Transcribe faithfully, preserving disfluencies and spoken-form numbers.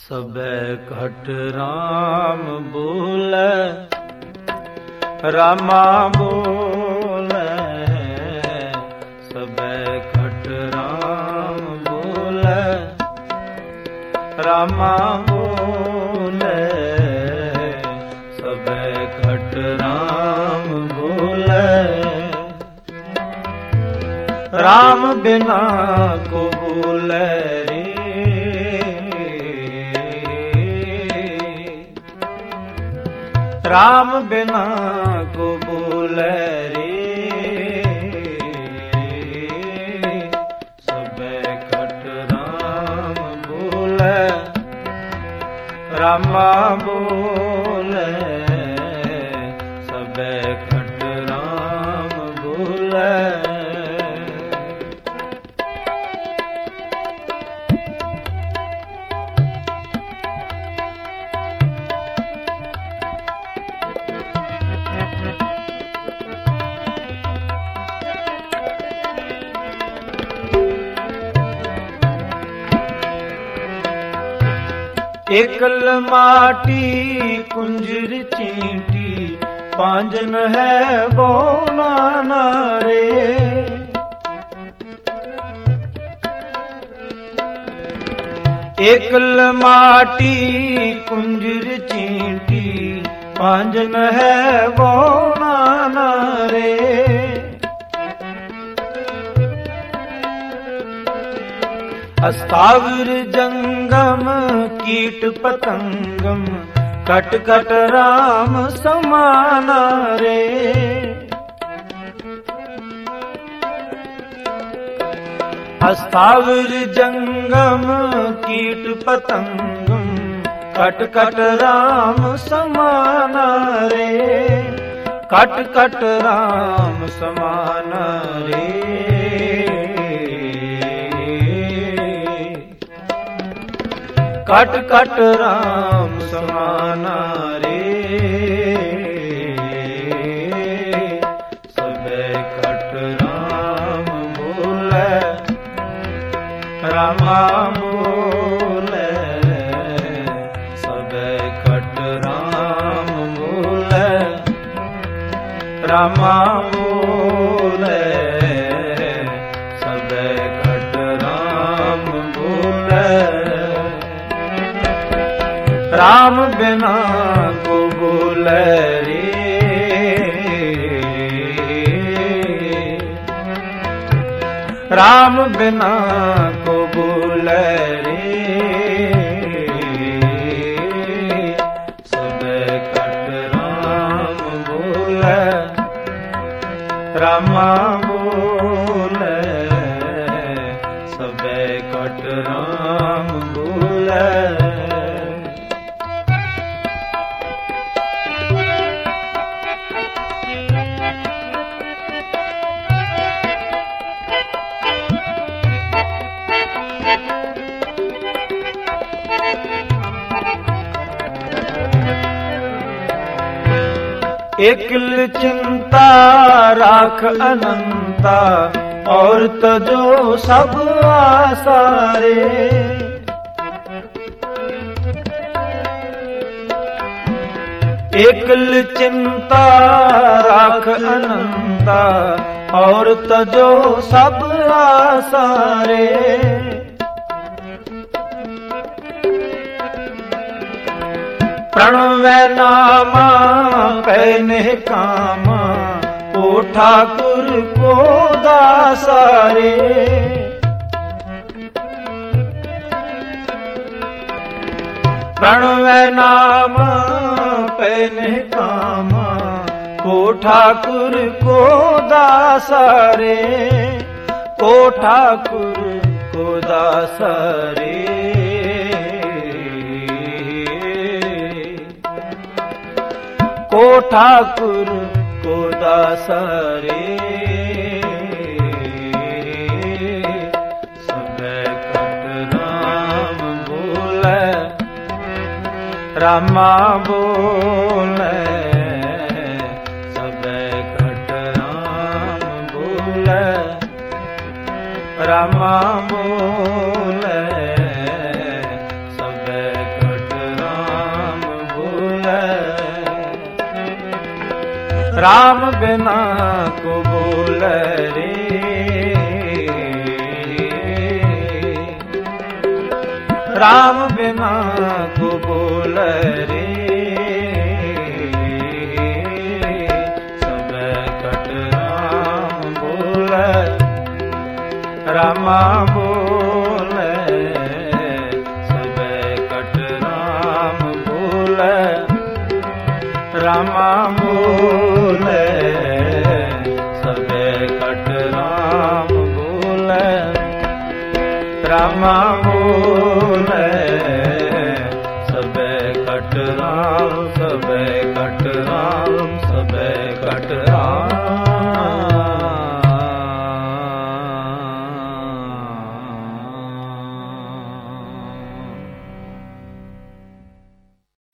सबे घट राम बोले, रामा बोले, सबे घट राम बोले, रामा बोले, सबे घट राम बोले। राम बिना को बोले रे, राम बिना को बोले रे, सबे घट राम बोले, रामा बोले, सबे घट राम बोले। एकल माटी कुंजर चींटी, पांजन है बोना नारे। एकल माटी कुंजर चींटी, पांजन है बोना नारे। अस्तावर जंगम कीट पतंगम, कट कट राम समाना रे। अस्तावर जंगम कीट पतंगम, कट कट राम समाना रे। कट कट राम समाना रे, कट कट राम समाना रे। सबे घट राम बोले, रामा बोले, सबे घट राम बोले, रामा बोले, सबे घट राम बोले। राम बिना को बोले रे, राम बिना को बोले रे। सबे घट राम बोले, रामा बोले, सबे घट राम बोले। एकल चिंता राख अनंता, और तजो सब आसारे। एकल चिंता राख अनंता, और तजो सब आसारे। प्रणवे नामा कहने कामा, ओ ठाकुर को दासारे। प्रणवे नामा कहने कामा, ओ ठाकुर को दासारे। ओ ठाकुर को दासारे, को ठाकुर को दासारे। सबे घट राम बोले, रामा बोले, सबे घट राम बोले, रामा बोले, सबे राम बिना कबूल रे राम बिना कबूल रे सब कट राम बोल रामा बोल सब कट राम बोल रामा